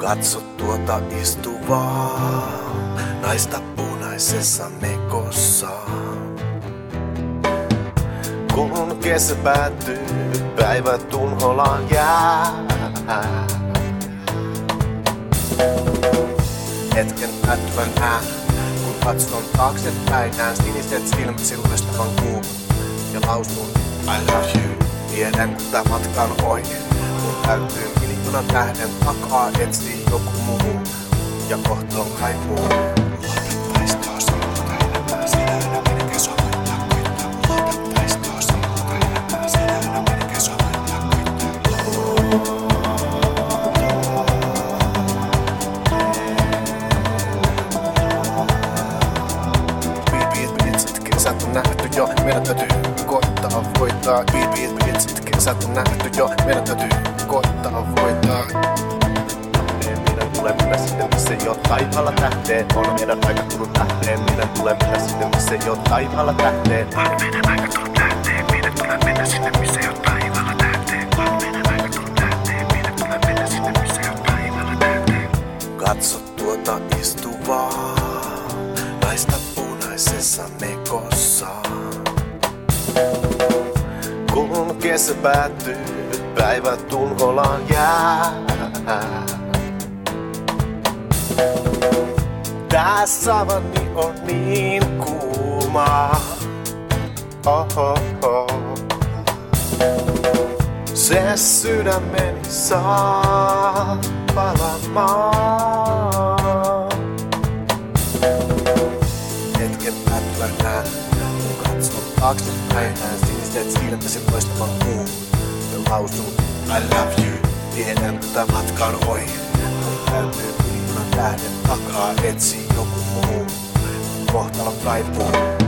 Katso tuota istuvaa naista punaisessa mekossa. Kun kesä päättyy, päivä tunholaan jää. Hetken älyvän äänen, kun katson taaksepäin, näen siniset silmäsi loistavan kuun ja lausun I love you. Tiedän, että matka on oikein, mun täytyy miljoonan tähden takaa etsii joku muu ja kohtalon kaipuu. Kesät on nähty jo, meidän täytyy koittaa voittaa. Kesät on nähty jo, meidän täytyy koittaa voittaa. Meidän tulee mennä sinne, missä jo taivaalla tähteen on. Meidän aika tullut lähteen. Meidän tulee mennä sinne, missä jo taivaalla tähteen on. Meidän aika tullut lähteen. Meidän tulee mennä sinne, missä jo taivaalla tähteen on. Meidän aika tullut lähteen. Meidän tulee mennä sinne, missä jo taivaalla tähteen. Katso tuota istuvaa naista punaisessa mekossa. Kun kesä päättyy, päivä tunholaan jää. Tää savanni on niin kuuma. Se sydämeni saa palamaan. Hetken älyvän äänen, kun katson taaksepäin, näen siniset silmäsi loistavan kuun ja lausun I love you. Tiedän, että matka on oikein, mun täytyy miljoonan tähden takaa etsii joku muu kohtalon kaipuu.